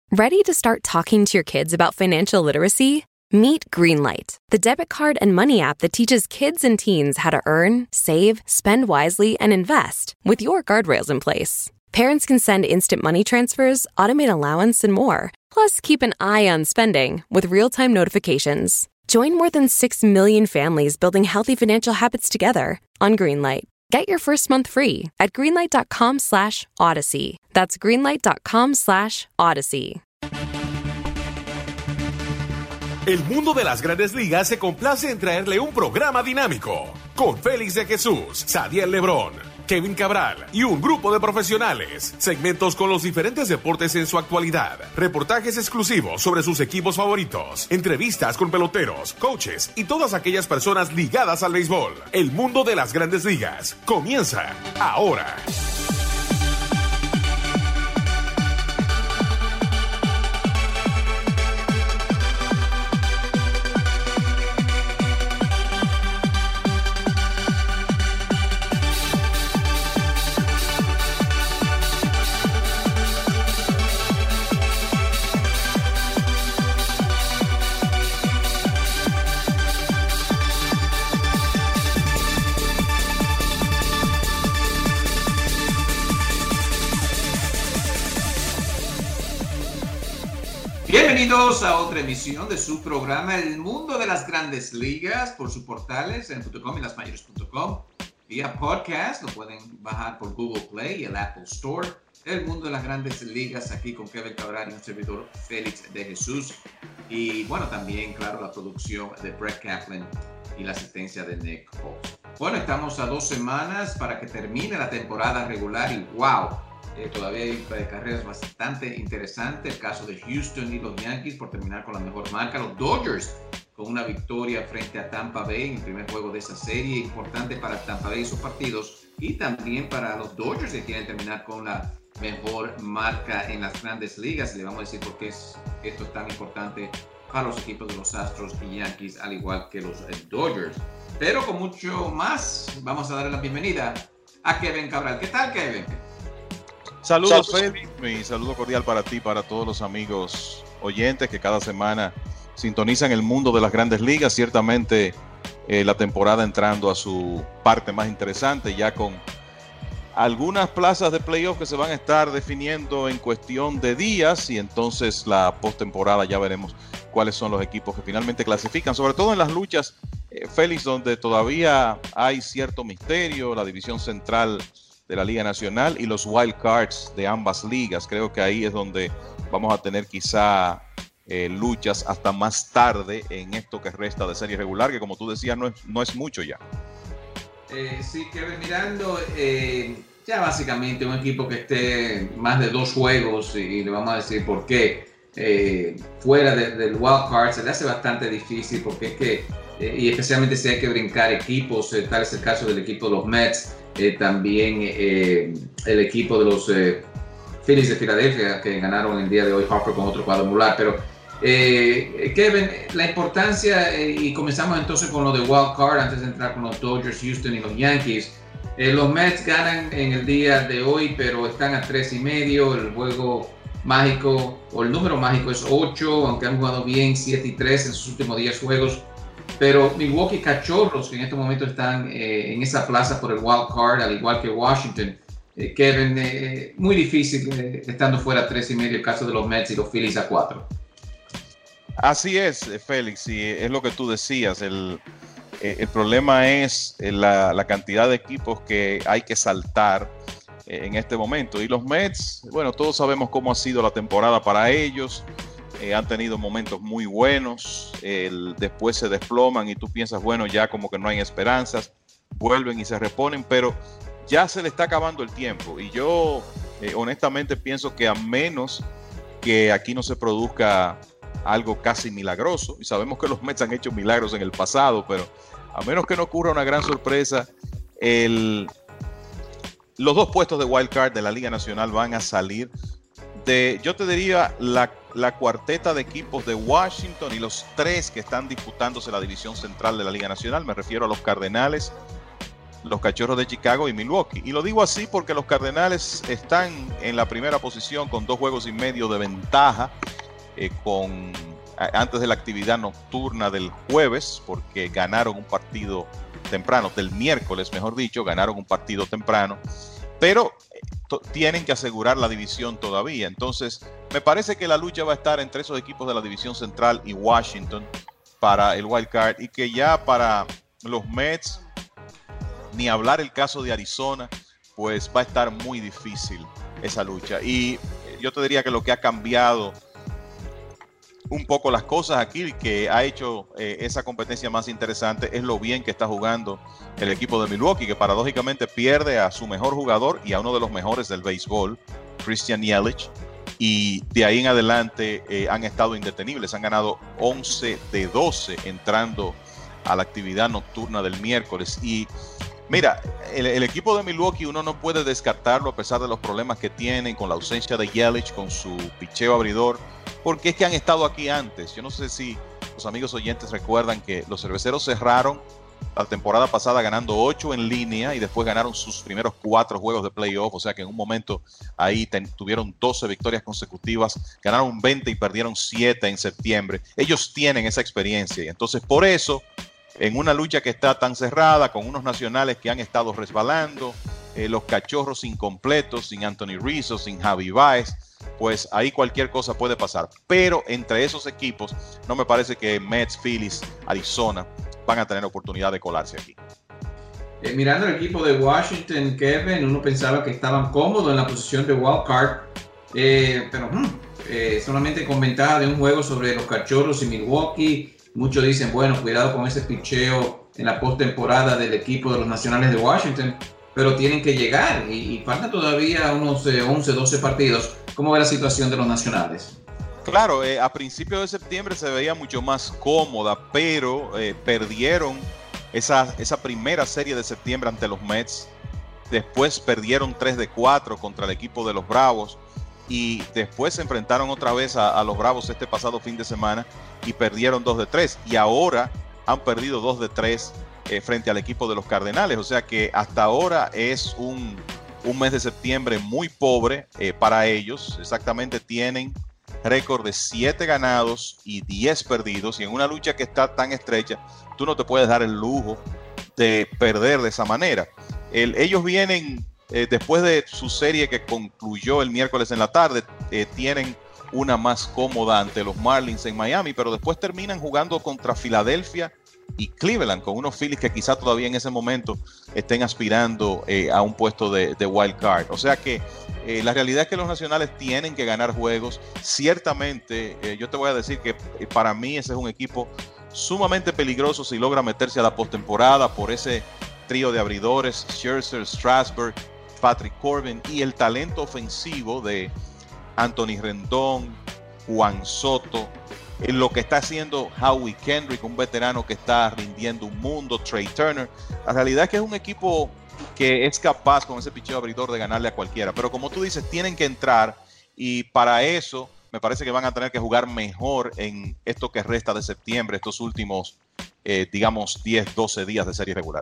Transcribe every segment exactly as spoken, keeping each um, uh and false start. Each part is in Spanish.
Ready to start talking to your kids about financial literacy? Meet Greenlight, the debit card and money app that teaches kids and teens how to earn, save, spend wisely, and invest with your guardrails in place. Parents can send instant money transfers, automate allowance, and more. Plus, keep an eye on spending with real-time notifications. Join more than six million families building healthy financial habits together on Greenlight. Get your first month free at greenlight.com slash odyssey. That's greenlight.com slash odyssey. El mundo de las Grandes Ligas se complace en traerle un programa dinámico con Félix de Jesús, Sadiel Lebrón, Kevin Cabral y un grupo de profesionales. Segmentos con los diferentes deportes en su actualidad. Reportajes exclusivos sobre sus equipos favoritos. Entrevistas con peloteros, coaches y todas aquellas personas ligadas al béisbol. El mundo de las Grandes Ligas comienza ahora. Bienvenidos a otra emisión de su programa El Mundo de las Grandes Ligas por sus portales en punto com y las mayores punto com. Vía podcast, lo pueden bajar por Google Play y el Apple Store. El Mundo de las Grandes Ligas aquí con Kevin Cabral y un servidor Félix de Jesús. Y bueno, también, claro, la producción de Brett Kaplan y la asistencia de Nick Holtz. Bueno, estamos a dos semanas para que termine la temporada regular y wow. Eh, todavía hay eh, carreras bastante interesantes. El caso de Houston y los Yankees por terminar con la mejor marca. Los Dodgers con una victoria frente a Tampa Bay en el primer juego de esa serie. Importante para Tampa Bay y sus partidos. Y también para los Dodgers que quieren terminar con la mejor marca en las Grandes Ligas. Le vamos a decir por qué es, esto es tan importante para los equipos de los Astros y Yankees, al igual que los eh, Dodgers. Pero con mucho más, vamos a darle la bienvenida a Kevin Cabral. ¿Qué tal, Kevin? Saludos, Félix, mi saludo cordial para ti, para todos los amigos oyentes que cada semana sintonizan el mundo de las Grandes Ligas. Ciertamente eh, la temporada entrando a su parte más interesante, ya con algunas plazas de playoff que se van a estar definiendo en cuestión de días, y entonces la postemporada ya veremos cuáles son los equipos que finalmente clasifican, sobre todo en las luchas, eh, Félix, donde todavía hay cierto misterio, la división central de la Liga Nacional y los wild cards de ambas ligas. Creo que ahí es donde vamos a tener quizá eh, luchas hasta más tarde en esto que resta de serie regular, que como tú decías no es, no es mucho ya. Eh, sí, Kevin, mirando eh, ya básicamente un equipo que esté más de dos juegos, y, y le vamos a decir por qué, eh, fuera de, del wild card se le hace bastante difícil, porque es que, eh, y especialmente si hay que brincar equipos, eh, tal es el caso del equipo de los Mets. Eh, también eh, el equipo de los eh, Phillies de Filadelfia, que ganaron el día de hoy, Harper con otro cuadrangular. Pero eh, Kevin, la importancia, eh, y comenzamos entonces con lo de wild card antes de entrar con los Dodgers, Houston y los Yankees. Eh, los Mets ganan en el día de hoy, pero están a tres y medio. El juego mágico, o el número mágico, es ocho, aunque han jugado bien siete y tres en sus últimos diez juegos. Pero Milwaukee Cachorros, que en este momento están eh, en esa plaza por el wild card, al igual que Washington, eh, Kevin, eh, muy difícil eh, estando fuera a tres y medio, el caso de los Mets y los Phillies a cuatro. Así es, Félix, y es lo que tú decías. El, el problema es la, la cantidad de equipos que hay que saltar en este momento. Y los Mets, bueno, todos sabemos cómo ha sido la temporada para ellos. Eh, han tenido momentos muy buenos, el, después se desploman y tú piensas, bueno, ya como que no hay esperanzas, vuelven y se reponen, pero ya se le está acabando el tiempo. Y yo eh, honestamente pienso que a menos que aquí no se produzca algo casi milagroso, y sabemos que los Mets han hecho milagros en el pasado, pero a menos que no ocurra una gran sorpresa, el, los dos puestos de wild card de la Liga Nacional van a salir de, yo te diría, la, la cuarteta de equipos de Washington y los tres que están disputándose la división central de la Liga Nacional. Me refiero a los Cardenales, los Cachorros de Chicago y Milwaukee. Y lo digo así porque los Cardenales están en la primera posición con dos juegos y medio de ventaja eh, con, antes de la actividad nocturna del jueves, porque ganaron un partido temprano, del miércoles mejor dicho, ganaron un partido temprano, pero to- tienen que asegurar la división todavía. Entonces me parece que la lucha va a estar entre esos equipos de la división central y Washington para el wild card, y que ya para los Mets, ni hablar el caso de Arizona, pues va a estar muy difícil esa lucha. Y yo te diría que lo que ha cambiado un poco las cosas aquí, que ha hecho eh, esa competencia más interesante, es lo bien que está jugando el equipo de Milwaukee, que paradójicamente pierde a su mejor jugador y a uno de los mejores del béisbol, Christian Yelich, y de ahí en adelante eh, han estado indetenibles, han ganado once de doce entrando a la actividad nocturna del miércoles. Y mira, el, el equipo de Milwaukee uno no puede descartarlo a pesar de los problemas que tienen con la ausencia de Yelich, con su picheo abridor, porque es que han estado aquí antes. Yo no sé si los amigos oyentes recuerdan que los Cerveceros cerraron la temporada pasada ganando ocho en línea y después ganaron sus primeros cuatro juegos de playoff, o sea que en un momento ahí ten, tuvieron doce victorias consecutivas, ganaron veinte y perdieron siete en septiembre. Ellos tienen esa experiencia y entonces por eso, en una lucha que está tan cerrada, con unos nacionales que han estado resbalando, eh, los Cachorros incompletos, sin Anthony Rizzo, sin Javi Baez, pues ahí cualquier cosa puede pasar. Pero entre esos equipos, no me parece que Mets, Phillies, Arizona van a tener oportunidad de colarse aquí. Eh, mirando el equipo de Washington, Kevin, uno pensaba que estaban cómodos en la posición de wild card, eh, pero hmm, eh, solamente con ventaja de un juego sobre los Cachorros y Milwaukee. Muchos dicen, bueno, cuidado con ese picheo en la postemporada del equipo de los Nacionales de Washington, pero tienen que llegar y, y faltan todavía unos eh, once, doce partidos. ¿Cómo ve la situación de los Nacionales? Claro, eh, a principios de septiembre se veía mucho más cómoda, pero eh, perdieron esa, esa primera serie de septiembre ante los Mets. Después perdieron tres de cuatro contra el equipo de los Bravos. Y después se enfrentaron otra vez a, a los Bravos este pasado fin de semana y perdieron dos de tres. Y ahora han perdido dos de tres eh, frente al equipo de los Cardenales. O sea que hasta ahora es un, un mes de septiembre muy pobre eh, para ellos. Exactamente tienen récord de siete ganados y diez perdidos. Y en una lucha que está tan estrecha, tú no te puedes dar el lujo de perder de esa manera. El, ellos vienen... Eh, después de su serie que concluyó el miércoles en la tarde, eh, tienen una más cómoda ante los Marlins en Miami, pero después terminan jugando contra Filadelfia y Cleveland, con unos Phillies que quizá todavía en ese momento estén aspirando eh, a un puesto de, de wild card. O sea que eh, la realidad es que los Nacionales tienen que ganar juegos. Ciertamente, eh, yo te voy a decir que eh, para mí ese es un equipo sumamente peligroso si logra meterse a la postemporada por ese trío de abridores, Scherzer, Strasburg, Patrick Corbin, y el talento ofensivo de Anthony Rendón, Juan Soto, en lo que está haciendo Howie Kendrick, un veterano que está rindiendo un mundo, Trey Turner. La realidad es que es un equipo que es capaz con ese picheo abridor de ganarle a cualquiera, pero como tú dices, tienen que entrar y para eso me parece que van a tener que jugar mejor en esto que resta de septiembre, estos últimos, eh, digamos, diez, doce días de serie regular.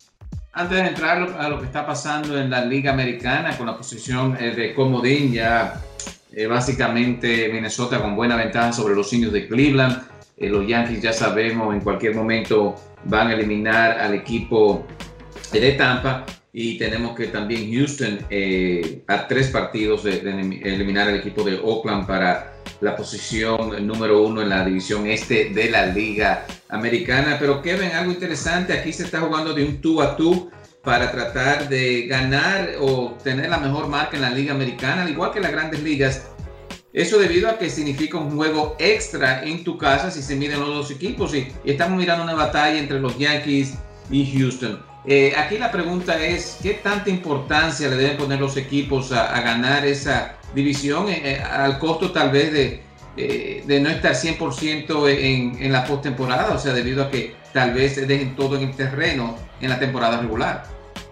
Antes de entrar a lo que está pasando en la Liga Americana con la posición eh, de comodín, ya eh, básicamente Minnesota con buena ventaja sobre los Indios de Cleveland. Eh, los Yankees ya sabemos en cualquier momento van a eliminar al equipo de Tampa y tenemos que también Houston eh, a tres partidos de, de eliminar al equipo de Oakland para la posición número uno en la división este de la Liga Americana. Pero Kevin, algo interesante, aquí se está jugando de un tú a tú para tratar de ganar o tener la mejor marca en la Liga Americana, al igual que las grandes ligas. Eso debido a que significa un juego extra en tu casa si se miden los dos equipos y, y estamos mirando una batalla entre los Yankees y Houston. Eh, aquí la pregunta es, ¿qué tanta importancia le deben poner los equipos a, a ganar esa división eh, al costo tal vez de, eh, de no estar cien por ciento en, en la postemporada? O sea, debido a que tal vez dejen todo en el terreno en la temporada regular.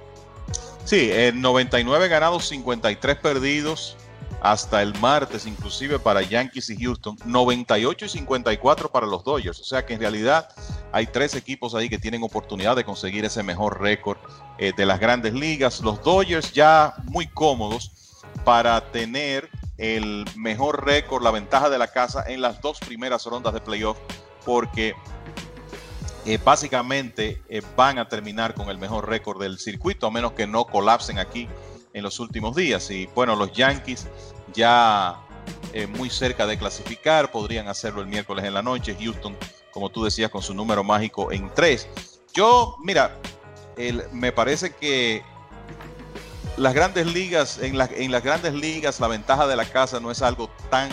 Sí, en noventa y nueve ganados, cincuenta y tres perdidos hasta el martes, inclusive para Yankees y Houston, noventa y ocho y cincuenta y cuatro para los Dodgers. O sea que en realidad hay tres equipos ahí que tienen oportunidad de conseguir ese mejor récord eh, de las grandes ligas. Los Dodgers ya muy cómodos para tener el mejor récord, la ventaja de la casa en las dos primeras rondas de playoff, porque eh, básicamente eh, van a terminar con el mejor récord del circuito, a menos que no colapsen aquí en los últimos días. Y bueno, los Yankees ya eh, muy cerca de clasificar, podrían hacerlo el miércoles en la noche. Houston, como tú decías, con su número mágico en tres. Yo, mira, el, me parece que las grandes ligas, en, la, en las grandes ligas, la ventaja de la casa no es algo tan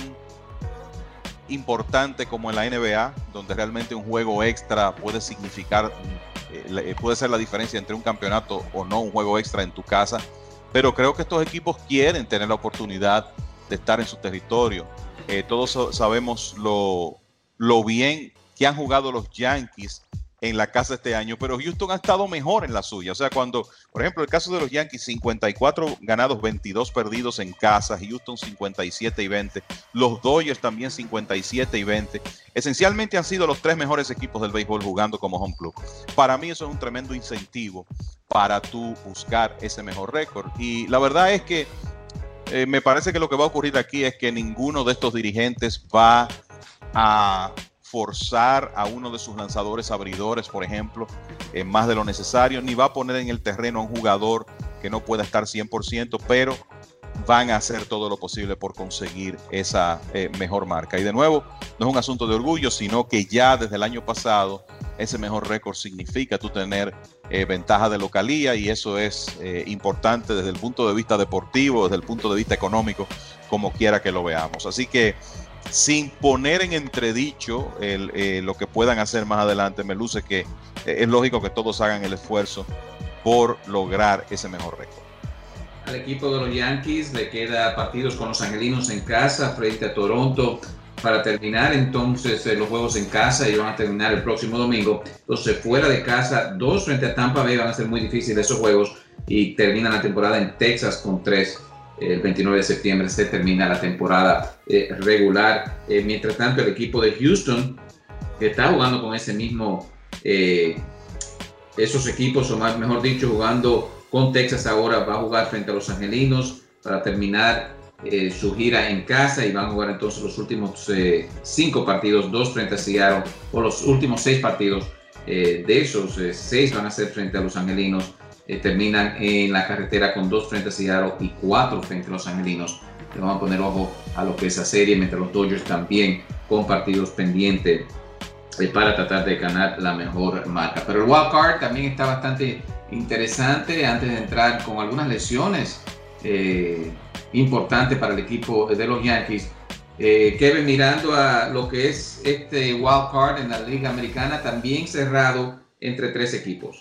importante como en la N B A, donde realmente un juego extra puede significar, eh, puede ser la diferencia entre un campeonato o no, un juego extra en tu casa. Pero creo que estos equipos quieren tener la oportunidad de estar en su territorio. Eh, todos sabemos lo, lo bien que han jugado los Yankees en la casa este año, pero Houston ha estado mejor en la suya. O sea, cuando, por ejemplo, el caso de los Yankees, cincuenta y cuatro ganados, veintidós perdidos en casa, Houston cincuenta y siete y veinte, los Dodgers también cincuenta y siete y veinte. Esencialmente han sido los tres mejores equipos del béisbol jugando como home club. Para mí eso es un tremendo incentivo para tú buscar ese mejor récord. Y la verdad es que eh, me parece que lo que va a ocurrir aquí es que ninguno de estos dirigentes va a forzar a uno de sus lanzadores abridores, por ejemplo, eh, más de lo necesario, ni va a poner en el terreno a un jugador que no pueda estar cien por ciento, pero van a hacer todo lo posible por conseguir esa eh, mejor marca. Y de nuevo, no es un asunto de orgullo, sino que ya desde el año pasado ese mejor récord significa tú tener eh, ventaja de localía, y eso es eh, importante desde el punto de vista deportivo, desde el punto de vista económico, como quiera que lo veamos. Así que, sin poner en entredicho el, eh, lo que puedan hacer más adelante, me luce que eh, es lógico que todos hagan el esfuerzo por lograr ese mejor récord. Al equipo de los Yankees le queda partidos con los Angelinos en casa frente a Toronto para terminar entonces eh, los juegos en casa, y van a terminar el próximo domingo. Entonces, fuera de casa, dos frente a Tampa Bay, van a ser muy difíciles esos juegos, y terminan la temporada en Texas con tres. El veintinueve de septiembre se termina la temporada eh, regular. Eh, mientras tanto, el equipo de Houston, que está jugando con ese mismo, eh, esos equipos, o más, mejor dicho, jugando con Texas ahora, va a jugar frente a los Angelinos para terminar eh, su gira en casa, y van a jugar entonces los últimos eh, cinco partidos, dos frente a Seattle, o los últimos seis partidos. Eh, de esos eh, seis van a ser frente a los Angelinos. Eh, terminan en la carretera con dos frente a Seattle y cuatro frente a los Angelinos. Le vamos a poner ojo a lo que es esa serie, mientras los Dodgers también con partidos pendientes eh, para tratar de ganar la mejor marca. Pero el wild card también está bastante interesante, antes de entrar con algunas lesiones eh, importantes para el equipo de los Yankees. Eh, Kevin, mirando a lo que es este wild card en la Liga Americana, también cerrado entre tres equipos.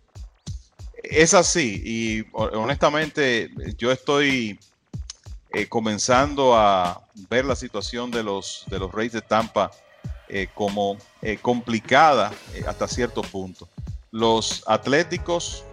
Es así, y honestamente yo estoy eh, comenzando a ver la situación de los, de los Rays de Tampa eh, como eh, complicada eh, hasta cierto punto. Los Atléticos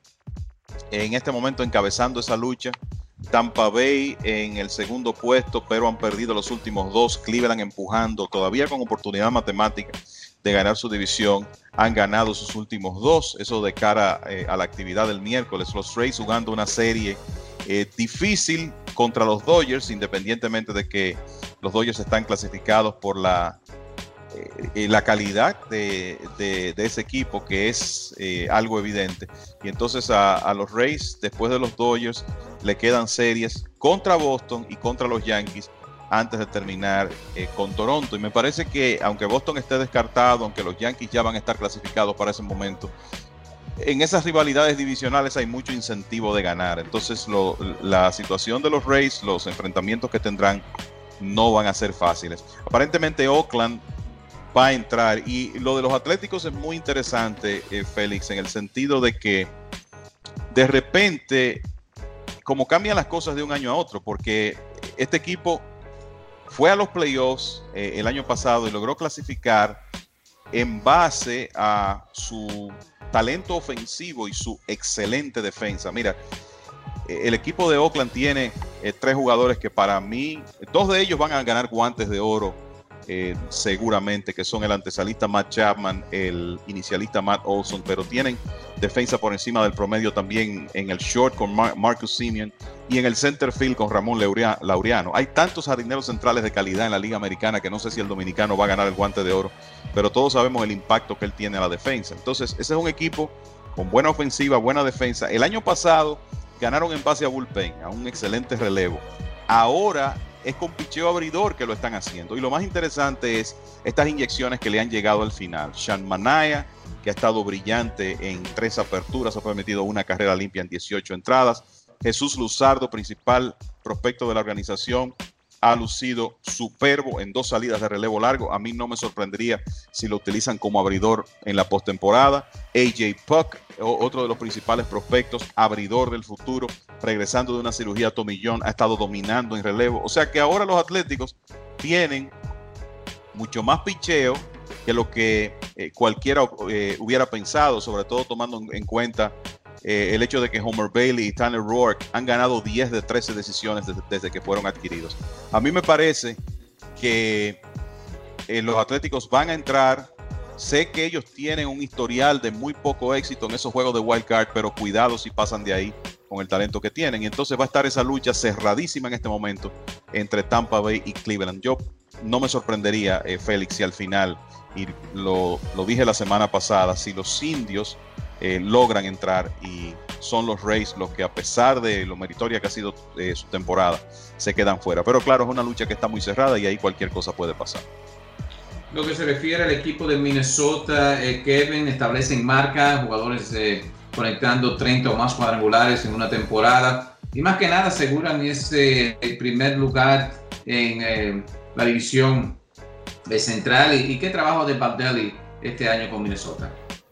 en este momento encabezando esa lucha, Tampa Bay en el segundo puesto, pero han perdido los últimos dos. Cleveland empujando, todavía con oportunidad matemática de ganar su división, han ganado sus últimos dos, eso de cara eh, a la actividad del miércoles. Los Rays jugando una serie eh, difícil contra los Dodgers, independientemente de que los Dodgers están clasificados por la, eh, la calidad de, de, de ese equipo, que es eh, algo evidente. Y entonces a, a los Rays, después de los Dodgers, le quedan series contra Boston y contra los Yankees antes de terminar eh, con Toronto. Y me parece que aunque Boston esté descartado, aunque los Yankees ya van a estar clasificados para ese momento, en esas rivalidades divisionales hay mucho incentivo de ganar. Entonces lo, la situación de los Rays, los enfrentamientos que tendrán, no van a ser fáciles. Aparentemente Oakland va a entrar, y lo de los Atléticos es muy interesante, eh, Félix, en el sentido de que de repente, como cambian las cosas de un año a otro, porque este equipo fue a los playoffs eh, el año pasado y logró clasificar en base a su talento ofensivo y su excelente defensa. Mira, eh, el equipo de Oakland tiene eh, tres jugadores que para mí, dos de ellos van a ganar guantes de oro eh, seguramente, que son el antesalista Matt Chapman, el inicialista Matt Olson, pero tienen defensa por encima del promedio también en el short con Mar- Marcus Semien y en el center field con Ramón Lauria- Laureano. Hay tantos jardineros centrales de calidad en la Liga Americana que no sé si el dominicano va a ganar el Guante de Oro, pero todos sabemos el impacto que él tiene a la defensa. Entonces, ese es un equipo con buena ofensiva, buena defensa. El año pasado ganaron en base a bullpen, a un excelente relevo. Ahora es con picheo abridor que lo están haciendo. Y lo más interesante es estas inyecciones que le han llegado al final. Sean Manaea, que ha estado brillante en tres aperturas, ha permitido una carrera limpia en dieciocho entradas. Jesús Luzardo, principal prospecto de la organización, ha lucido superbo en dos salidas de relevo largo. A mí no me sorprendería si lo utilizan como abridor en la postemporada. A J Puck, otro de los principales prospectos, abridor del futuro, regresando de una cirugía tomillón, ha estado dominando en relevo. O sea que ahora los Atléticos tienen mucho más picheo que lo que eh, cualquiera eh, hubiera pensado, sobre todo tomando en, en cuenta eh, el hecho de que Homer Bailey y Tanner Roark han ganado diez de trece decisiones desde, desde que fueron adquiridos. A mí me parece que eh, los Atléticos van a entrar. Sé que ellos tienen un historial de muy poco éxito en esos juegos de wild card, pero cuidado si pasan de ahí con el talento que tienen. Y entonces va a estar esa lucha cerradísima en este momento entre Tampa Bay y Cleveland. Yo no me sorprendería, eh, Félix, si al final, y lo, lo dije la semana pasada, si los indios eh, logran entrar y son los Rays los que, a pesar de lo meritoria que ha sido eh, su temporada, se quedan fuera. Pero claro, es una lucha que está muy cerrada y ahí cualquier cosa puede pasar. Lo que se refiere al equipo de Minnesota, eh, Kevin, establecen marca, jugadores eh, conectando treinta o más cuadrangulares en una temporada y más que nada aseguran ese eh, primer lugar en eh, la división de central. ¿Y, y qué trabajo de Baldelli este año con Minnesota?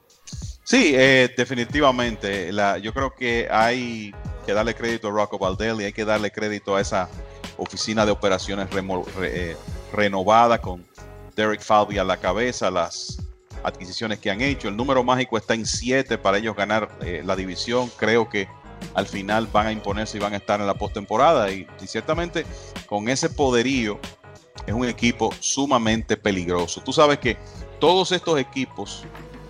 Sí, eh, definitivamente. La, yo creo que hay que darle crédito a Rocco Baldelli, hay que darle crédito a esa oficina de operaciones remo, re, eh, renovada con Derek Falvey a la cabeza, las adquisiciones que han hecho. El número mágico está en siete para ellos ganar eh, la división. Creo que al final van a imponerse y van a estar en la postemporada. Y, y ciertamente con ese poderío es un equipo sumamente peligroso. Tú sabes que todos estos equipos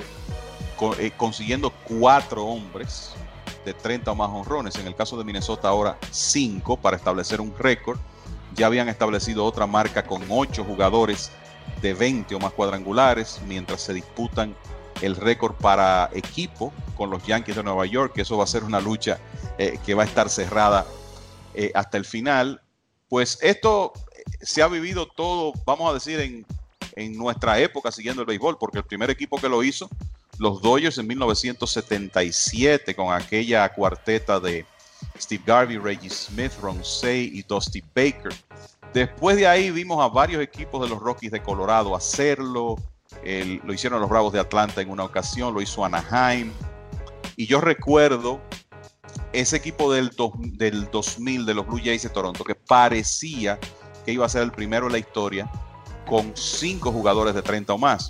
con, eh, consiguiendo cuatro hombres de treinta o más honrones. En el caso de Minnesota ahora cinco para establecer un récord. Ya habían establecido otra marca con ocho jugadores de veinte o más cuadrangulares, mientras se disputan el récord para equipo con los Yankees de Nueva York, que eso va a ser una lucha eh, que va a estar cerrada eh, hasta el final. Pues esto se ha vivido todo, vamos a decir, en, en nuestra época siguiendo el béisbol, porque el primer equipo que lo hizo, los Dodgers en mil novecientos setenta y siete, con aquella cuarteta de Steve Garvey, Reggie Smith, Ron Cey y Dusty Baker. Después de ahí vimos a varios equipos de los Rockies de Colorado hacerlo. El, lo hicieron los Bravos de Atlanta en una ocasión, lo hizo Anaheim. Y yo recuerdo ese equipo del, do, del dos mil de los Blue Jays de Toronto, que parecía que iba a ser el primero en la historia con cinco jugadores de treinta o más.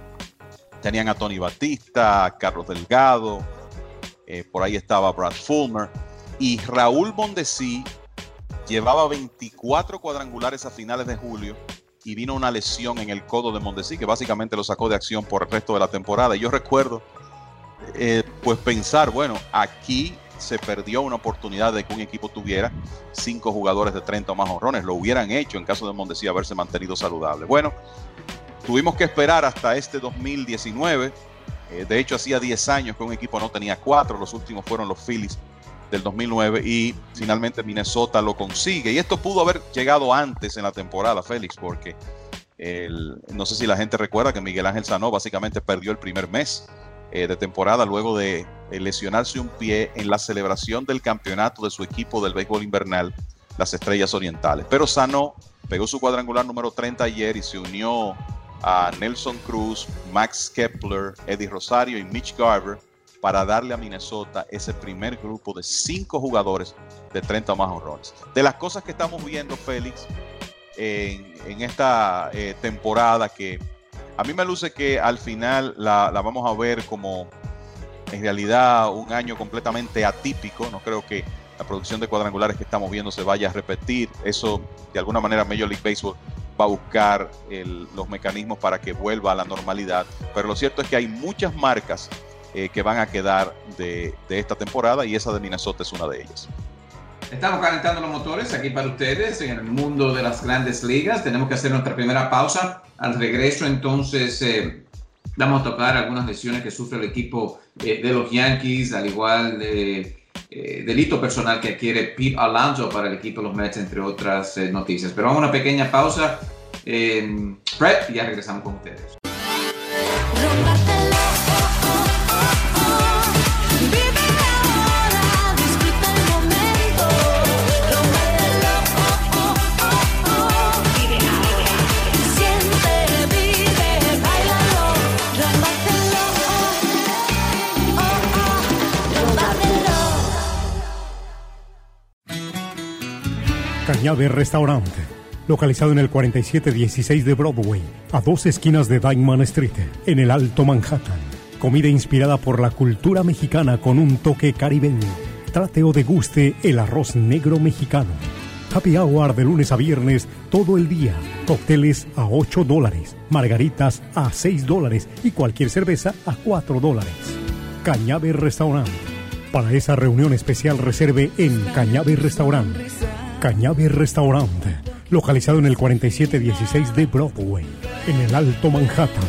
Tenían a Tony Batista, a Carlos Delgado, eh, por ahí estaba Brad Fulmer. Y Raúl Mondesi llevaba veinticuatro cuadrangulares a finales de julio y vino una lesión en el codo de Mondesi que básicamente lo sacó de acción por el resto de la temporada. Y yo recuerdo eh, pues pensar, bueno, aquí se perdió una oportunidad de que un equipo tuviera cinco jugadores de treinta o más honrones. Lo hubieran hecho en caso de Mondesi haberse mantenido saludable. Bueno, tuvimos que esperar hasta este dos mil diecinueve. Eh, de hecho, hacía diez años que un equipo no tenía cuatro. Los últimos fueron los Phillies del dos mil nueve y finalmente Minnesota lo consigue. Y esto pudo haber llegado antes en la temporada, Félix, porque el, no sé si la gente recuerda que Miguel Ángel Sanó básicamente perdió el primer mes eh, de temporada luego de eh, lesionarse un pie en la celebración del campeonato de su equipo del béisbol invernal, las Estrellas Orientales. Pero Sanó pegó su cuadrangular número treinta ayer y se unió a Nelson Cruz, Max Kepler, Eddie Rosario y Mitch Garver para darle a Minnesota ese primer grupo de cinco jugadores de treinta o más honrones. De las cosas que estamos viendo, Félix, en, en esta eh, temporada, que a mí me luce que al final la, la vamos a ver como en realidad un año completamente atípico. No creo que la producción de cuadrangulares que estamos viendo se vaya a repetir. Eso de alguna manera Major League Baseball va a buscar el, los mecanismos para que vuelva a la normalidad. Pero lo cierto es que hay muchas marcas eh, que van a quedar de, de esta temporada y esa de Minnesota es una de ellas. Estamos calentando los motores aquí para ustedes en el mundo de las grandes ligas. Tenemos que hacer nuestra primera pausa. Al regreso, entonces, eh, vamos a tocar algunas lesiones que sufre el equipo eh, de los Yankees, al igual de eh, delito personal que adquiere Pete Alonso para el equipo de los Mets, entre otras eh, noticias. Pero vamos a una pequeña pausa, eh, Fred, y ya regresamos con ustedes. Cañabe Restaurante, localizado en el cuarenta y siete dieciséis de Broadway, a dos esquinas de Dyckman Street, en el Alto Manhattan. Comida inspirada por la cultura mexicana con un toque caribeño. Trate o deguste el arroz negro mexicano. Happy hour de lunes a viernes todo el día. Cócteles a ocho dólares, margaritas a seis dólares y cualquier cerveza a cuatro dólares. Cañabe Restaurant. Para esa reunión especial reserve en Cañabe Restaurant. Cañabe Restaurant, localizado en el cuarenta y siete dieciséis de Broadway, en el Alto Manhattan.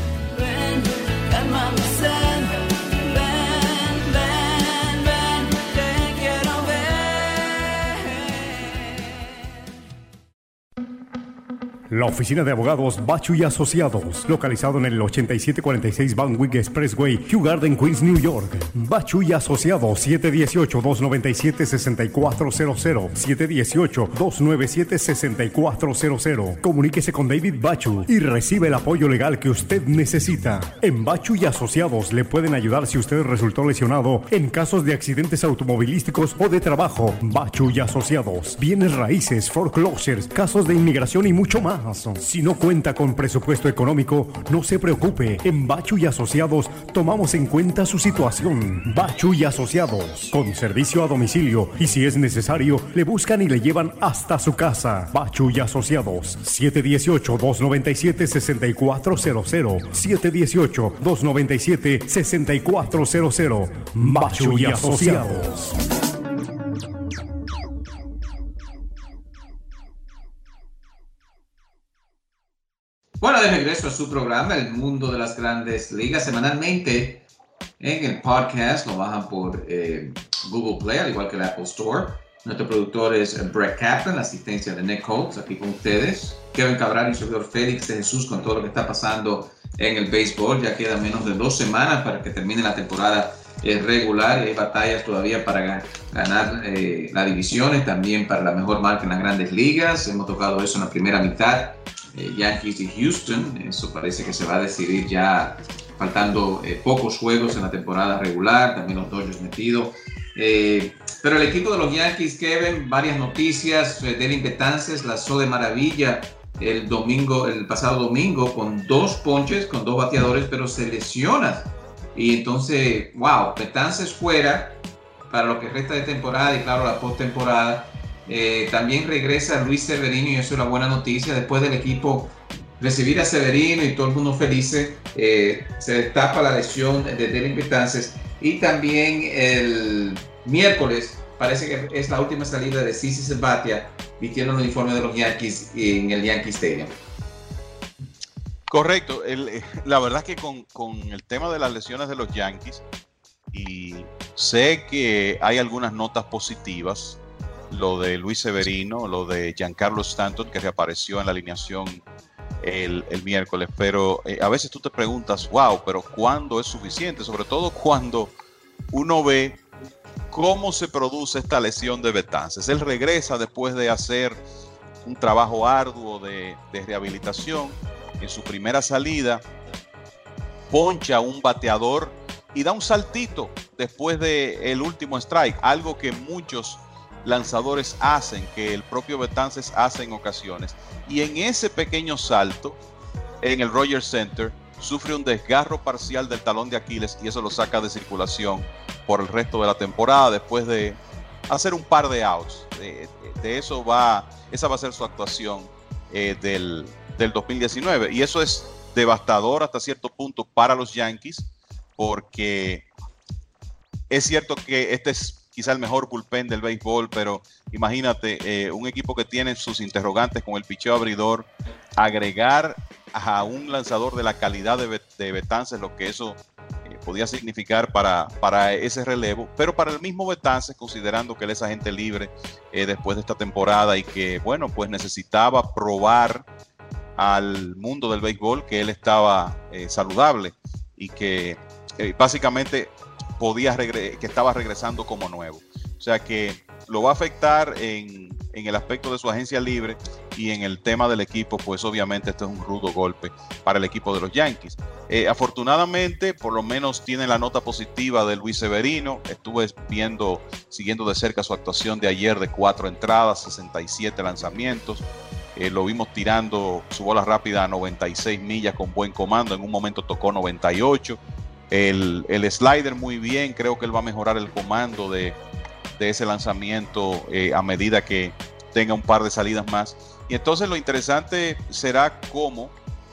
La oficina de abogados Bachu y Asociados, localizado en el ochenta y siete cuarenta y seis Van Wyck Expressway, Kew Garden, Queens, New York. Bachu y Asociados, siete uno ocho, dos nueve siete, seis cuatro cero cero, siete uno ocho, dos nueve siete, seis cuatro cero cero. Comuníquese con David Bachu y recibe el apoyo legal que usted necesita. En Bachu y Asociados le pueden ayudar si usted resultó lesionado en casos de accidentes automovilísticos o de trabajo. Bachu y Asociados, bienes raíces, foreclosures, casos de inmigración y mucho más. Si no cuenta con presupuesto económico, no se preocupe. En Bachu y Asociados tomamos en cuenta su situación. Bachu y Asociados, con servicio a domicilio y si es necesario, le buscan y le llevan hasta su casa. Bachu y Asociados, siete uno ocho, dos nueve siete, seis cuatro cero cero, siete uno ocho, dos nueve siete, seis cuatro cero cero. Bachu y Asociados. Bueno, de regreso a su programa, El Mundo de las Grandes Ligas, semanalmente en el podcast. Lo bajan por eh, Google Play, al igual que el Apple Store. Nuestro productor es Brett Kaplan, la asistencia de Nick Holtz, aquí con ustedes. Kevin Cabral y su servidor Félix de Jesús con todo lo que está pasando en el béisbol. Ya quedan menos de dos semanas para que termine la temporada eh, regular y hay batallas todavía para ganar eh, las divisiones, también para la mejor marca en las Grandes Ligas. Hemos tocado eso en la primera mitad. Eh, Yankees y Houston, eso parece que se va a decidir ya faltando eh, pocos juegos en la temporada regular, también los Dodgers metidos. Eh, pero el equipo de los Yankees, Kevin, varias noticias. eh, Dellin Betances lanzó de maravilla el domingo, el pasado domingo con dos ponches, con dos bateadores, pero se lesiona. Y entonces, wow, Betances fuera para lo que resta de temporada y claro, la postemporada. Eh, también regresa Luis Severino y eso es una buena noticia. Después del equipo recibir a Severino y todo el mundo feliz, eh, se destapa la lesión de Dellin Betances. Y también el miércoles parece que es la última salida de CeCe Sabathia vistiendo el uniforme de los Yankees en el Yankee Stadium. Correcto. El, la verdad es que con, con el tema de las lesiones de los Yankees, y sé que hay algunas notas positivas, lo de Luis Severino, lo de Giancarlo Stanton, que reapareció en la alineación el, el miércoles, pero eh, a veces tú te preguntas, wow, pero ¿cuándo es suficiente? Sobre todo cuando uno ve cómo se produce esta lesión de Betances. Él regresa después de hacer un trabajo arduo de, de rehabilitación. En su primera salida, poncha a un bateador y da un saltito después del último strike, algo que muchos lanzadores hacen, que el propio Betances hace en ocasiones, y en ese pequeño salto en el Rogers Center sufre un desgarro parcial del talón de Aquiles y eso lo saca de circulación por el resto de la temporada después de hacer un par de outs. De, de eso va, esa va a ser su actuación eh, del, del dos mil diecinueve. Y eso es devastador hasta cierto punto para los Yankees, porque es cierto que este es quizá el mejor bullpen del béisbol, pero imagínate, eh, un equipo que tiene sus interrogantes con el picheo abridor, agregar a un lanzador de la calidad de, de Betances, lo que eso eh, podía significar para, para ese relevo, pero para el mismo Betances, considerando que él es agente libre eh, después de esta temporada y que, bueno, pues necesitaba probar al mundo del béisbol que él estaba eh, saludable y que eh, básicamente podía regre- que estaba regresando como nuevo. O sea que lo va a afectar en, en el aspecto de su agencia libre, y en el tema del equipo, pues obviamente esto es un rudo golpe para el equipo de los Yankees. Eh, afortunadamente, por lo menos tiene la nota positiva de Luis Severino. Estuve viendo, siguiendo de cerca su actuación de ayer de cuatro entradas, sesenta y siete lanzamientos. Eh, lo vimos tirando su bola rápida a noventa y seis millas con buen comando. En un momento tocó noventa y ocho. El, el slider muy bien. Creo que él va a mejorar el comando de, de ese lanzamiento eh, a medida que tenga un par de salidas más. Y entonces lo interesante será cómo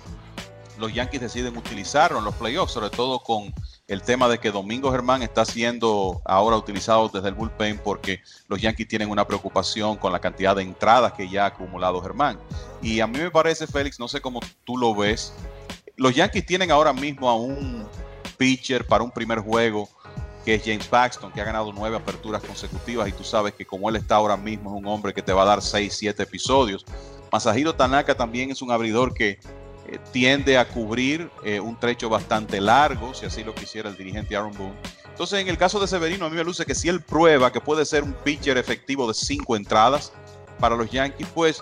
los Yankees deciden utilizarlo en los playoffs, sobre todo con el tema de que Domingo Germán está siendo ahora utilizado desde el bullpen, porque los Yankees tienen una preocupación con la cantidad de entradas que ya ha acumulado Germán. Y a mí me parece, Félix, no sé cómo tú lo ves, los Yankees tienen ahora mismo a un pitcher para un primer juego, que es James Paxton, que ha ganado nueve aperturas consecutivas, y tú sabes que como él está ahora mismo es un hombre que te va a dar seis, siete episodios. Masahiro Tanaka también es un abridor que eh, tiende a cubrir eh, un trecho bastante largo, si así lo quisiera el dirigente Aaron Boone. Entonces, en el caso de Severino, a mí me luce que si él prueba que puede ser un pitcher efectivo de cinco entradas para los Yankees, pues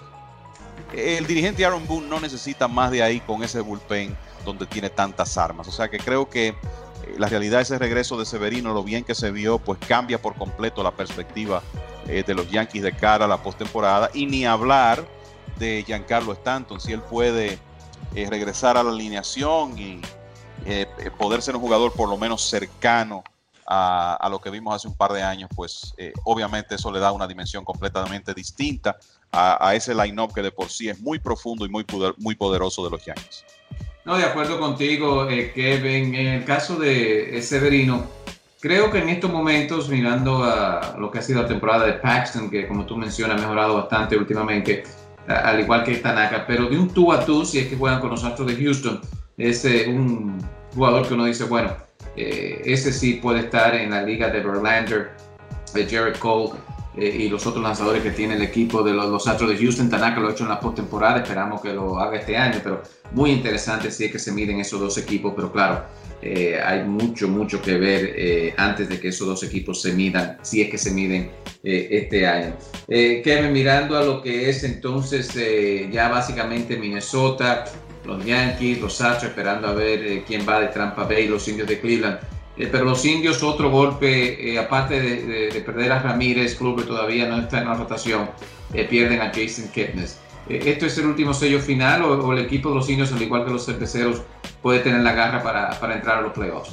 el dirigente Aaron Boone no necesita más de ahí con ese bullpen donde tiene tantas armas. O sea que creo que la realidad, ese regreso de Severino, lo bien que se vio, pues cambia por completo la perspectiva eh, de los Yankees de cara a la postemporada. Y ni hablar de Giancarlo Stanton, si él puede eh, regresar a la alineación y eh, poder ser un jugador por lo menos cercano a, a lo que vimos hace un par de años, pues eh, obviamente eso le da una dimensión completamente distinta a, a ese line-up que de por sí es muy profundo y muy, poder, muy poderoso de los Yankees. No, de acuerdo contigo, eh, Kevin. En el caso de eh, Severino, creo que en estos momentos, mirando a lo que ha sido la temporada de Paxton, que como tú mencionas ha mejorado bastante últimamente, a, al igual que Tanaka, pero de un tú a tú, si es que juegan con los Astros de Houston, es eh, un jugador que uno dice, bueno, eh, ese sí puede estar en la liga de Verlander, de Jared Cole, eh, y los otros lanzadores que tiene el equipo de los, los Astros de Houston. Tanaka lo ha hecho en la postemporada, esperamos que lo haga este año, pero muy interesante si es que se miden esos dos equipos, pero claro, eh, hay mucho, mucho que ver eh, antes de que esos dos equipos se midan, si es que se miden eh, este año. Eh, Kevin, mirando a lo que es entonces eh, ya básicamente Minnesota, los Yankees, los Astros, esperando a ver eh, quién va de Tampa Bay, los Indios de Cleveland. Eh, pero los Indios, otro golpe, eh, aparte de, de, de perder a Ramírez, club que todavía no está en la rotación, eh, pierden a Jason Kipnis. Eh, ¿Esto es el último sello final o, o el equipo de los Indios, al igual que los cerveceros, puede tener la garra para, para entrar a los playoffs?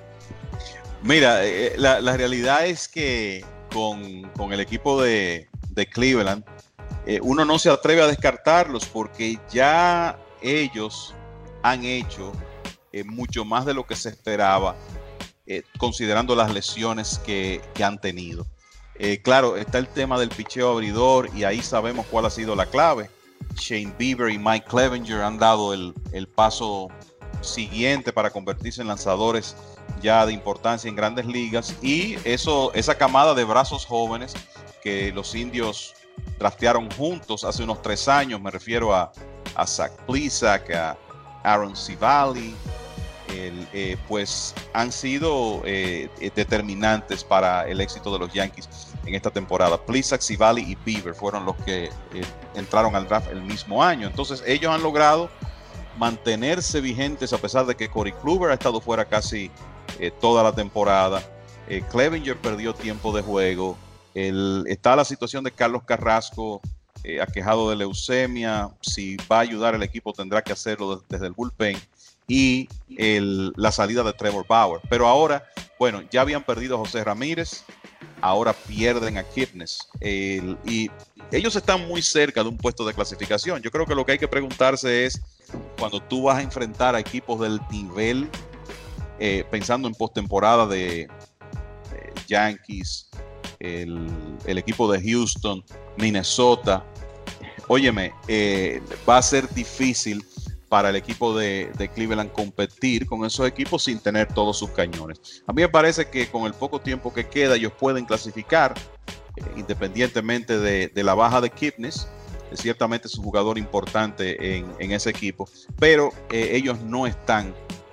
Mira, eh, la, la realidad es que con, con el equipo de, de Cleveland, eh, uno no se atreve a descartarlos porque ya ellos han hecho eh, mucho más de lo que se esperaba. Eh, considerando las lesiones que, que han tenido. Eh, claro, está el tema del picheo abridor y ahí sabemos cuál ha sido la clave. Shane Bieber y Mike Clevinger han dado el, el paso siguiente para convertirse en lanzadores ya de importancia en grandes ligas, y eso, esa camada de brazos jóvenes que los Indios draftearon juntos hace unos tres años, me refiero a, a Zach Plesac, a Aaron Civale, El, eh, pues han sido eh, determinantes para el éxito de los Yankees en esta temporada. Plesac, Civale y Bieber fueron los que eh, entraron al draft el mismo año. Entonces ellos han logrado mantenerse vigentes a pesar de que Corey Kluber ha estado fuera casi eh, toda la temporada. eh, Clevinger perdió tiempo de juego. El, está la situación de Carlos Carrasco, eh, aquejado de leucemia. Si va a ayudar el equipo tendrá que hacerlo desde el bullpen, y el, la salida de Trevor Bauer. Pero ahora, bueno, ya habían perdido a José Ramírez, ahora pierden a Kipnis. El, y ellos están muy cerca de un puesto de clasificación. Yo creo que lo que hay que preguntarse es, cuando tú vas a enfrentar a equipos del nivel, eh, pensando en postemporada de eh, Yankees, el, el equipo de Houston, Minnesota, óyeme, eh, va a ser difícil para el equipo de, de Cleveland competir con esos equipos sin tener todos sus cañones. A mí me parece que con el poco tiempo que queda ellos pueden clasificar, eh, independientemente de, de la baja de Kipnis. Eh, ciertamente es un jugador importante en, en ese equipo, pero eh, ellos no están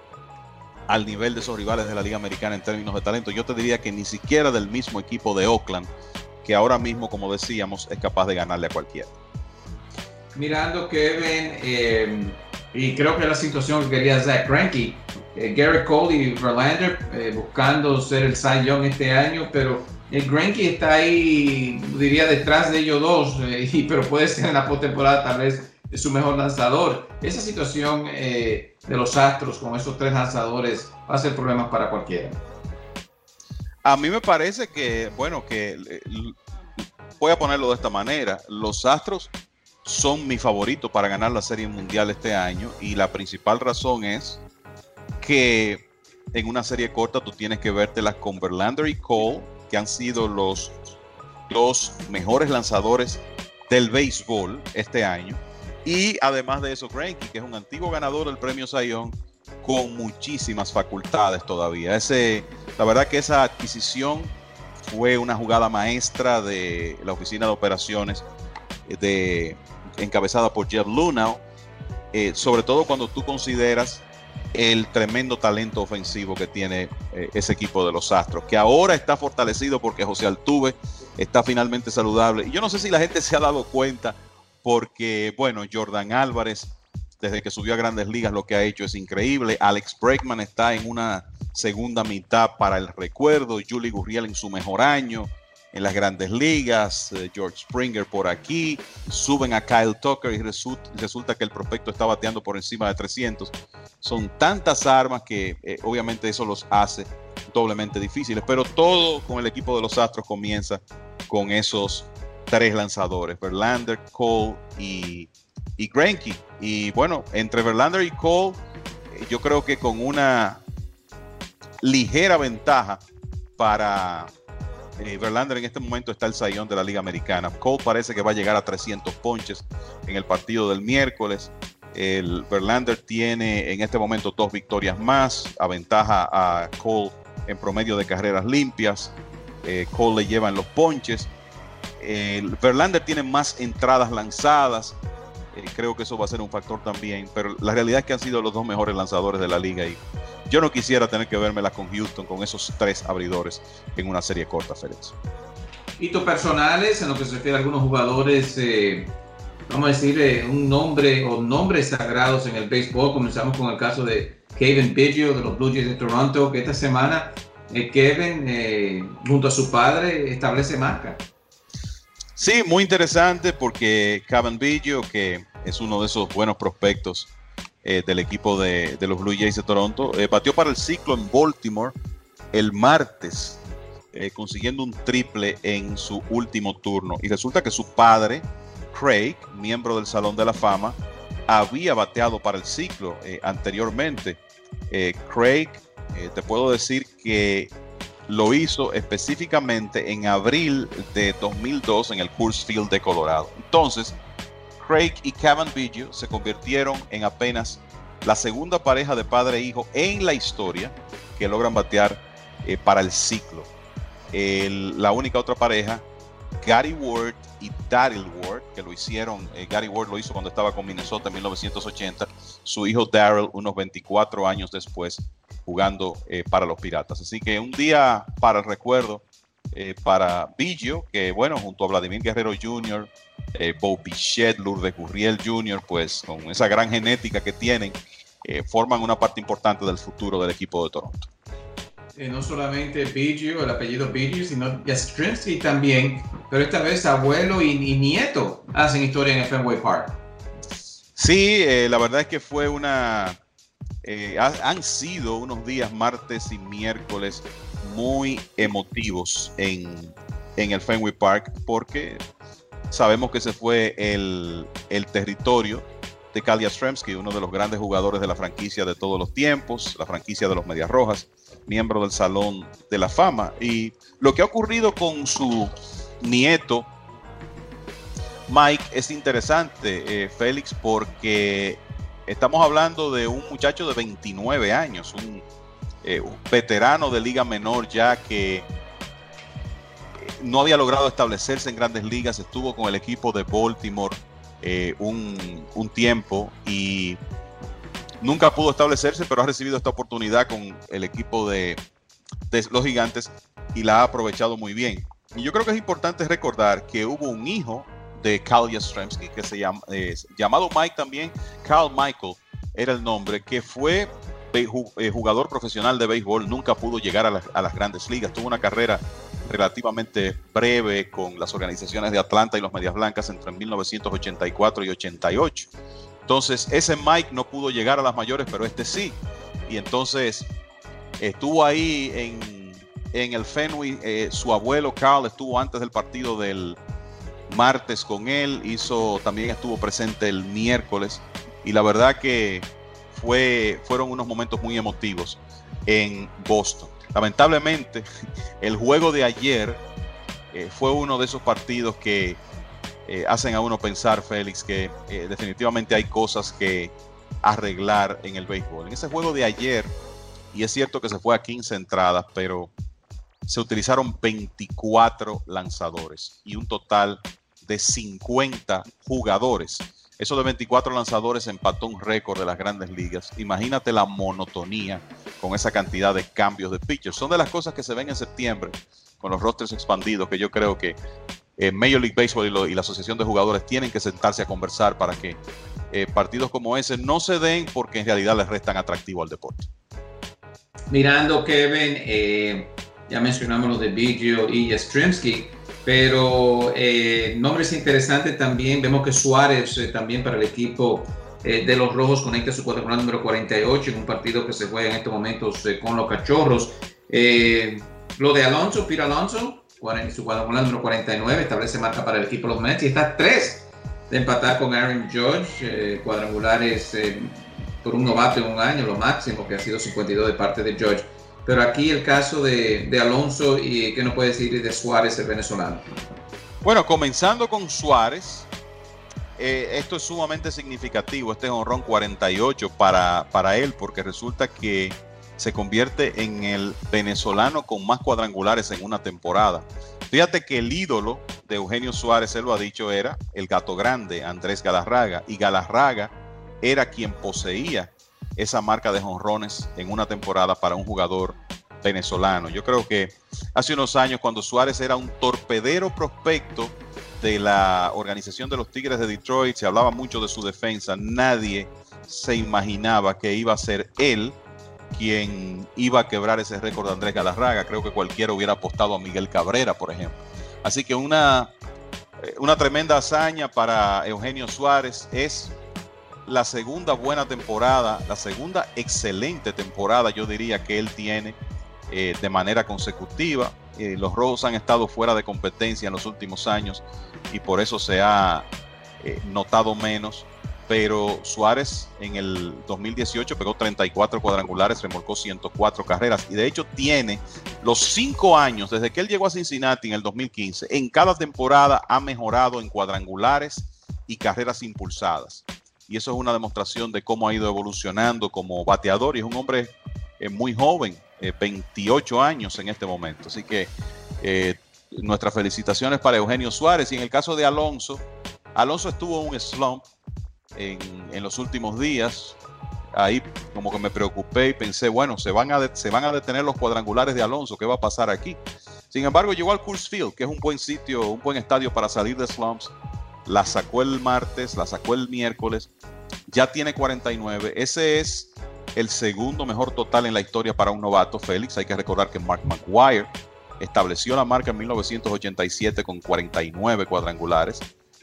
al nivel de esos rivales de la Liga Americana en términos de talento. Yo te diría que ni siquiera del mismo equipo de Oakland, que ahora mismo, como decíamos, es capaz de ganarle a cualquiera. Mirando, Kevin, eh, y creo que la situación que quería Zack Greinke, eh, Garrett Cole y Verlander eh, buscando ser el Cy Young este año, pero el Greinke está ahí, diría, detrás de ellos dos, eh, y, pero puede ser en la postemporada tal vez su mejor lanzador. Esa situación eh, de los Astros con esos tres lanzadores va a ser problemas para cualquiera. A mí me parece que, bueno, que voy a ponerlo de esta manera, los Astros son mi favorito para ganar la Serie Mundial este año, y la principal razón es que en una serie corta tú tienes que vértelas con Verlander y Cole, que han sido los dos mejores lanzadores del béisbol este año, y además de eso Greinke, que es un antiguo ganador del premio Cy Young con muchísimas facultades todavía. Ese, la verdad que esa adquisición fue una jugada maestra de la oficina de operaciones de encabezada por Jeff Luhnow, eh, sobre todo cuando tú consideras el tremendo talento ofensivo que tiene eh, ese equipo de los Astros, que ahora está fortalecido porque José Altuve está finalmente saludable. Y yo no sé si la gente se ha dado cuenta, porque, bueno, Jordan Álvarez, desde que subió a Grandes Ligas, lo que ha hecho es increíble. Alex Bregman está en una segunda mitad para el recuerdo. Yuli Gurriel en su mejor año en las Grandes Ligas, eh, George Springer por aquí, suben a Kyle Tucker y resulta, resulta que el prospecto está bateando por encima de trescientos. Son tantas armas que eh, obviamente eso los hace doblemente difíciles, pero todo con el equipo de los Astros comienza con esos tres lanzadores, Verlander, Cole y, y Greinke. Y bueno, entre Verlander y Cole, eh, yo creo que con una ligera ventaja para Eh, Verlander en este momento está el Cy Young de la Liga Americana. Cole parece que va a llegar a trescientos ponches en el partido del miércoles. El Verlander tiene en este momento dos victorias más, aventaja a Cole en promedio de carreras limpias. eh, Cole le lleva en los ponches. El Verlander tiene más entradas lanzadas, eh, creo que eso va a ser un factor también, pero la realidad es que han sido los dos mejores lanzadores de la liga, y yo no quisiera tener que vérmela con Houston, con esos tres abridores en una serie corta, Félix. Hitos personales en lo que se refiere a algunos jugadores, eh, vamos a decir, eh, un nombre o nombres sagrados en el béisbol. Comenzamos con el caso de Kevin Biggio de los Blue Jays de Toronto, que esta semana eh, Kevin, eh, junto a su padre, establece marca. Sí, muy interesante, porque Kevin Biggio, que es uno de esos buenos prospectos Eh, del equipo de, de los Blue Jays de Toronto, eh, batió para el ciclo en Baltimore el martes, eh, consiguiendo un triple en su último turno, y resulta que su padre, Craig, miembro del Salón de la Fama, había bateado para el ciclo eh, anteriormente. eh, Craig, eh, te puedo decir que lo hizo específicamente en abril de dos mil dos en el Coors Field de Colorado. Entonces, Craig y Kevin Biggio se convirtieron en apenas la segunda pareja de padre e hijo en la historia que logran batear eh, para el ciclo. El, la única otra pareja, Gary Ward y Daryl Ward, que lo hicieron, eh, Gary Ward lo hizo cuando estaba con Minnesota en mil novecientos ochenta, su hijo Daryl unos veinticuatro años después jugando eh, para los Piratas. Así que un día para el recuerdo eh, para Biggio, que bueno, junto a Vladimir Guerrero junior, Eh, Bo Bichette, Lourdes Gurriel junior, pues con esa gran genética que tienen, eh, forman una parte importante del futuro del equipo de Toronto. Eh, no solamente Biggio, el apellido Biggio, sino Yastrzemski también, pero esta vez abuelo y, y nieto hacen historia en el Fenway Park. Sí, eh, la verdad es que fue una... Eh, ha, han sido unos días martes y miércoles muy emotivos en, en el Fenway Park, porque Sabemos que ese fue el, el territorio de Cal Yastrzemski, uno de los grandes jugadores de la franquicia de todos los tiempos, la franquicia de los Medias Rojas, miembro del Salón de la Fama. Y lo que ha ocurrido con su nieto, Mike, es interesante, eh, Félix, porque estamos hablando de un muchacho de veintinueve años, un, eh, un veterano de liga menor ya que no había logrado establecerse en grandes ligas, estuvo con el equipo de Baltimore eh, un, un tiempo y nunca pudo establecerse, pero ha recibido esta oportunidad con el equipo de, de los Gigantes y la ha aprovechado muy bien. Y yo creo que es importante recordar que hubo un hijo de Cal Yastrzemski que se llama, eh, llamado Mike también, Cal Michael era el nombre, que fue jugador profesional de béisbol, nunca pudo llegar a, la, a las grandes ligas, tuvo una carrera relativamente breve con las organizaciones de Atlanta y los Medias Blancas entre mil novecientos ochenta y cuatro y ochenta y ocho. Entonces ese Mike no pudo llegar a las mayores, pero este sí, y entonces estuvo ahí en, en el Fenway. Eh, su abuelo Carl estuvo antes del partido del martes con él, hizo, también estuvo presente el miércoles, y la verdad que fue, fueron unos momentos muy emotivos en Boston. Lamentablemente, el juego de ayer eh, fue uno de esos partidos que eh, hacen a uno pensar, Félix, que eh, definitivamente hay cosas que arreglar en el béisbol. En ese juego de ayer, y es cierto que se fue a quince entradas, pero se utilizaron veinticuatro lanzadores y un total de cincuenta jugadores. Eso de veinticuatro lanzadores empató un récord de las grandes ligas. Imagínate la monotonía con esa cantidad de cambios de pitchers. Son de las cosas que se ven en septiembre con los rosters expandidos, que yo creo que eh, Major League Baseball y, lo, y la Asociación de Jugadores tienen que sentarse a conversar para que eh, partidos como ese no se den, porque en realidad les restan atractivo al deporte. Mirando, Kevin, eh, ya mencionamos lo de Biggio y Yastrzemski, pero eh, nombres interesantes también. Vemos que Suárez eh, también para el equipo eh, de los Rojos conecta su cuadrangular número cuarenta y ocho en un partido que se juega en estos momentos eh, con los Cachorros. Eh, lo de Alonso, Pete Alonso, su cuadrangular número cuarenta y nueve, establece marca para el equipo de los Mets y está a tres de empatar con Aaron Judge, eh, cuadrangulares eh, por un novato en un año, lo máximo que ha sido cincuenta y dos de parte de Judge. Pero aquí el caso de, de Alonso, y ¿qué nos puede decir de Suárez, el venezolano? Bueno, comenzando con Suárez, eh, esto es sumamente significativo, este jonrón cuarenta y ocho para, para él, porque resulta que se convierte en el venezolano con más cuadrangulares en una temporada. Fíjate que el ídolo de Eugenio Suárez, él lo ha dicho, era el gato grande, Andrés Galarraga, y Galarraga era quien poseía esa marca de jonrones en una temporada para un jugador venezolano. Yo creo que hace unos años, cuando Suárez era un torpedero prospecto de la organización de los Tigres de Detroit, se hablaba mucho de su defensa. Nadie se imaginaba que iba a ser él quien iba a quebrar ese récord de Andrés Galarraga. Creo que cualquiera hubiera apostado a Miguel Cabrera, por ejemplo. Así que una, una tremenda hazaña para Eugenio Suárez. Es la segunda buena temporada, la segunda excelente temporada, yo diría, que él tiene eh, de manera consecutiva. Eh, los Rojos han estado fuera de competencia en los últimos años y por eso se ha eh, notado menos. Pero Suárez en el dos mil dieciocho pegó treinta y cuatro cuadrangulares, remolcó ciento cuatro carreras y de hecho tiene los cinco años desde que él llegó a Cincinnati en el dos mil quince. En cada temporada ha mejorado en cuadrangulares y carreras impulsadas. Y eso es una demostración de cómo ha ido evolucionando como bateador. Y es un hombre eh, muy joven, eh, veintiocho años en este momento. Así que eh, nuestras felicitaciones para Eugenio Suárez. Y en el caso de Alonso, Alonso estuvo en un slump en, en los últimos días. Ahí como que me preocupé y pensé, bueno, se van, a de, se van a detener los cuadrangulares de Alonso. ¿Qué va a pasar aquí? Sin embargo, llegó al Coors Field, que es un buen sitio, un buen estadio para salir de slumps. La sacó el martes, la sacó el miércoles, ya tiene cuarenta y nueve. Ese es el segundo mejor total en la historia para un novato, Félix. Hay que recordar que Mark McGwire estableció la marca en mil novecientos ochenta y siete con cuarenta y nueve cuadrangulares.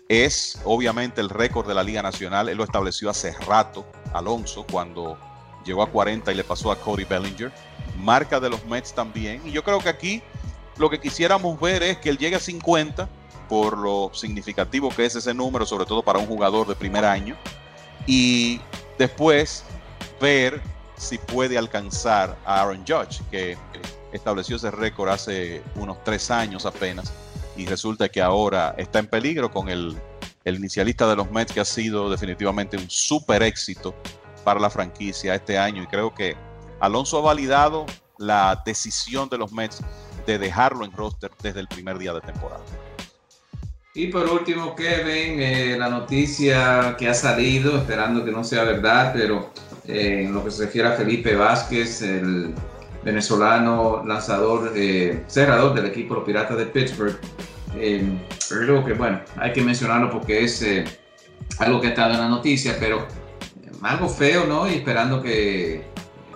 Es obviamente el récord de la Liga Nacional. Él lo estableció hace rato, Alonso, cuando llegó a cuarenta y le pasó a Cody Bellinger. Marca de los Mets también. Y yo creo que aquí lo que quisiéramos ver es que él llegue a cincuenta por lo significativo que es ese número, sobre todo para un jugador de primer año, y después ver si puede alcanzar a Aaron Judge, que estableció ese récord hace unos tres años apenas, y resulta que ahora está en peligro con el, el inicialista de los Mets, que ha sido definitivamente un súper éxito para la franquicia este año, y creo que Alonso ha validado la decisión de los Mets de dejarlo en roster desde el primer día de temporada. Y por último, Kevin, eh, la noticia que ha salido, esperando que no sea verdad, pero eh, en lo que se refiere a Felipe Vázquez, el venezolano lanzador, eh, cerrador del equipo Los Piratas de Pittsburgh, eh, creo que, bueno, hay que mencionarlo porque es eh, algo que ha estado en la noticia, pero eh, algo feo, ¿no? Y esperando que, eh,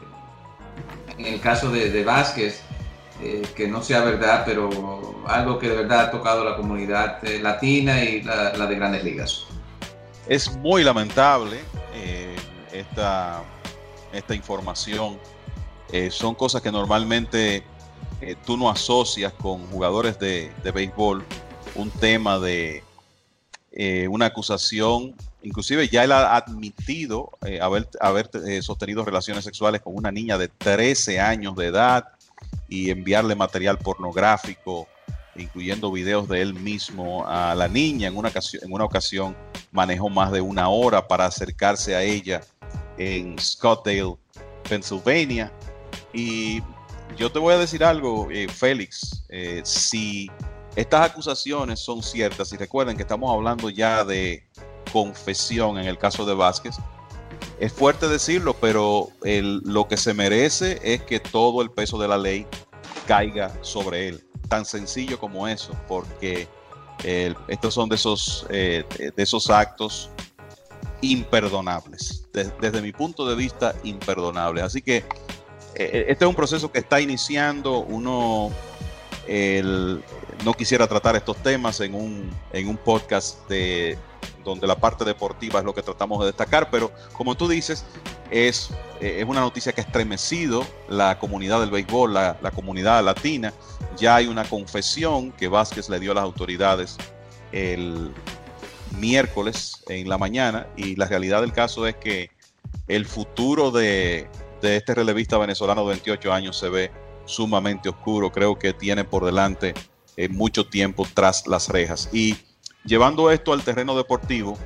en el caso de, de Vázquez, eh, que no sea verdad, pero algo que de verdad ha tocado a la comunidad eh, latina y la, la de Grandes Ligas. Es muy lamentable eh, esta, esta información. Eh, son cosas que normalmente eh, tú no asocias con jugadores de, de béisbol, un tema de eh, una acusación. Inclusive ya él ha admitido eh, haber, haber eh, sostenido relaciones sexuales con una niña de trece años de edad y enviarle material pornográfico, incluyendo videos de él mismo a la niña. En una ocasión, en una ocasión manejó más de una hora para acercarse a ella en Scottsdale, Pennsylvania. Y yo te voy a decir algo, eh, Félix, eh, si estas acusaciones son ciertas, y recuerden que estamos hablando ya de confesión en el caso de Vázquez, es fuerte decirlo, pero el, lo que se merece es que todo el peso de la ley caiga sobre él. Tan sencillo como eso, porque eh, estos son de esos, eh, de esos actos imperdonables, de, desde mi punto de vista imperdonables. Así que eh, este es un proceso que está iniciando. Uno el, no quisiera tratar estos temas en un, en un podcast de, donde la parte deportiva es lo que tratamos de destacar, pero como tú dices, es, eh, es una noticia que ha estremecido la comunidad del béisbol, la, la comunidad latina. Ya hay una confesión que Vázquez le dio a las autoridades el miércoles en la mañana, y la realidad del caso es que el futuro de, de este relevista venezolano de veintiocho años se ve sumamente oscuro. Creo que tiene por delante eh, mucho tiempo tras las rejas. Y llevando esto al terreno deportivo,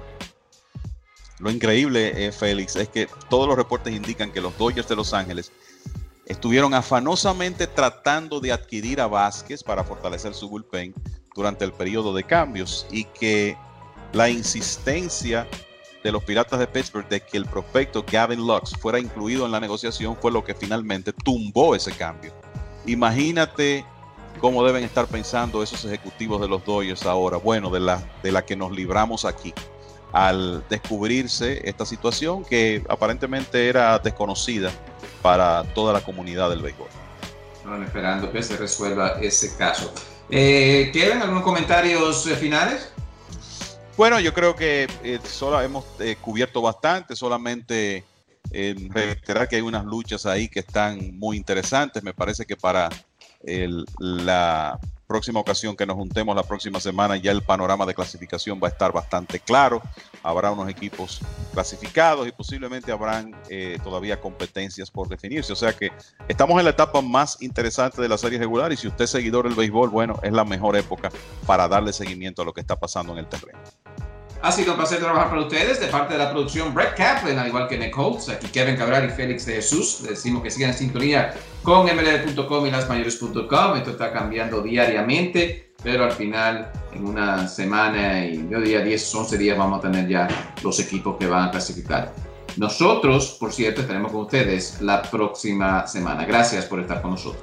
lo increíble, eh, Félix, es que todos los reportes indican que los Dodgers de Los Ángeles estuvieron afanosamente tratando de adquirir a Vázquez para fortalecer su bullpen durante el periodo de cambios, y que la insistencia de los Piratas de Pittsburgh de que el prospecto Gavin Lux fuera incluido en la negociación fue lo que finalmente tumbó ese cambio. Imagínate cómo deben estar pensando esos ejecutivos de los Dodgers ahora, bueno, de la, de la que nos libramos aquí, al descubrirse esta situación que aparentemente era desconocida para toda la comunidad del béisbol. Bueno, esperando que se resuelva ese caso. Eh, ¿Quedan algunos comentarios eh, finales? Bueno, yo creo que eh, solo hemos eh, cubierto bastante, solamente eh, reiterar que hay unas luchas ahí que están muy interesantes. Me parece que para el, la próxima ocasión que nos juntemos la próxima semana, ya el panorama de clasificación va a estar bastante claro. Habrá unos equipos clasificados y posiblemente habrán eh, todavía competencias por definirse. O sea que estamos en la etapa más interesante de la serie regular, y si usted es seguidor del béisbol, bueno, es la mejor época para darle seguimiento a lo que está pasando en el terreno. Ha sido un placer trabajar para ustedes de parte de la producción Brett Kaplan, al igual que Nick Holtz, aquí Kevin Cabral y Félix de Jesús. Les decimos que sigan en sintonía con M L B punto com y las mayores punto com. Esto está cambiando diariamente, pero al final, en una semana y yo diría diez, once días, vamos a tener ya los equipos que van a clasificar. Nosotros, por cierto, estaremos con ustedes la próxima semana. Gracias por estar con nosotros.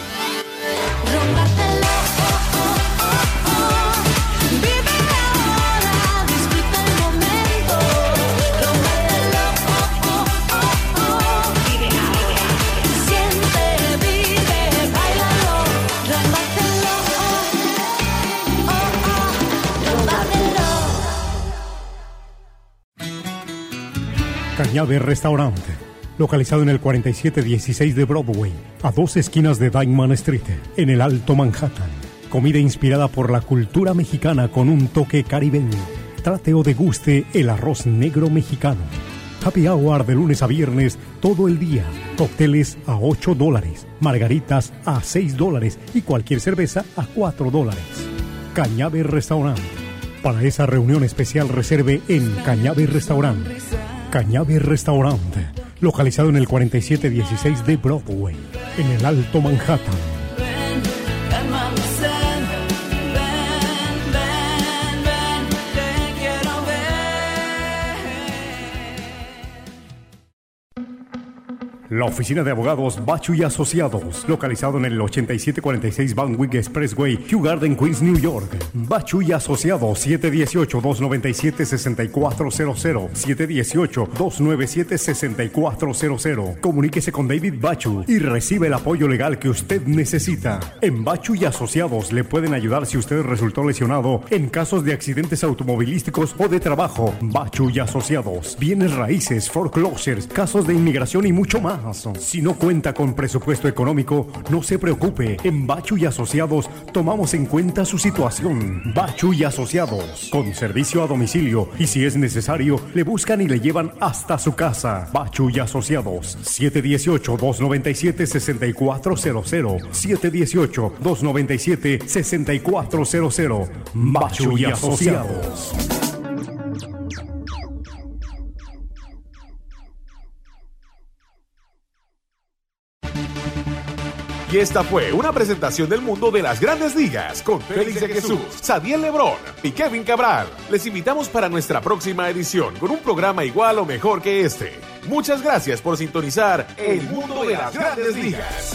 Cañabe Restaurante, localizado en el cuarenta y siete dieciséis de Broadway, a dos esquinas de Dyckman Street, en el Alto Manhattan. Comida inspirada por la cultura mexicana con un toque caribeño. Trate o deguste el arroz negro mexicano. Happy Hour de lunes a viernes todo el día. Cócteles a ocho dólares, margaritas a seis dólares y cualquier cerveza a cuatro dólares. Cañabe Restaurant. Para esa reunión especial reserve en Cañabe Restaurant. Cañabe Restaurant, localizado en el cuarenta y siete dieciséis de Broadway, en el Alto Manhattan. La oficina de abogados Bachu y Asociados, localizado en el ochenta y siete cuarenta y seis Van Wyck Expressway, Kew Garden, Queens, New York. Bachu y Asociados, siete uno ocho, dos nueve siete, seis cuatro cero cero, siete uno ocho, dos nueve siete, seis cuatro cero cero. Comuníquese con David Bachu y recibe el apoyo legal que usted necesita. En Bachu y Asociados le pueden ayudar si usted resultó lesionado en casos de accidentes automovilísticos o de trabajo. Bachu y Asociados, bienes raíces, foreclosures, casos de inmigración y mucho más. Si no cuenta con presupuesto económico, no se preocupe. En Bachu y Asociados tomamos en cuenta su situación. Bachu y Asociados, con servicio a domicilio y si es necesario, le buscan y le llevan hasta su casa. Bachu y Asociados, siete uno ocho, dos nueve siete, seis cuatro cero cero, siete uno ocho, dos nueve siete, seis cuatro cero cero. Bachu y Asociados. Y esta fue una presentación del mundo de las grandes ligas con Félix de Jesús, Sadiel Lebrón y Kevin Cabral. Les invitamos para nuestra próxima edición con un programa igual o mejor que este. Muchas gracias por sintonizar El Mundo de las Grandes Ligas.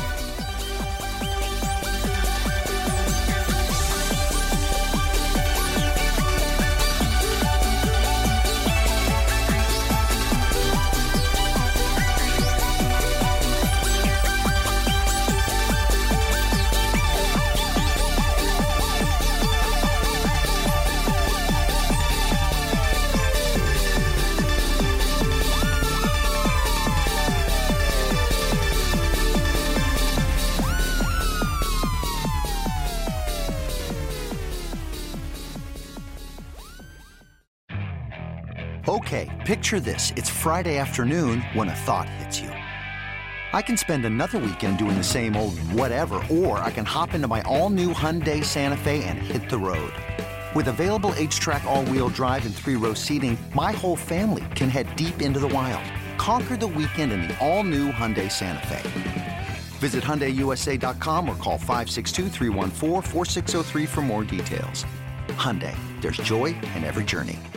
Okay, picture this. It's Friday afternoon when a thought hits you. I can spend another weekend doing the same old whatever, or I can hop into my all-new Hyundai Santa Fe and hit the road. With available H-Track all-wheel drive and three-row seating, my whole family can head deep into the wild. Conquer the weekend in the all-new Hyundai Santa Fe. Visit Hyundai U S A dot com or call five six two, three one four, four six zero three for more details. Hyundai, there's joy in every journey.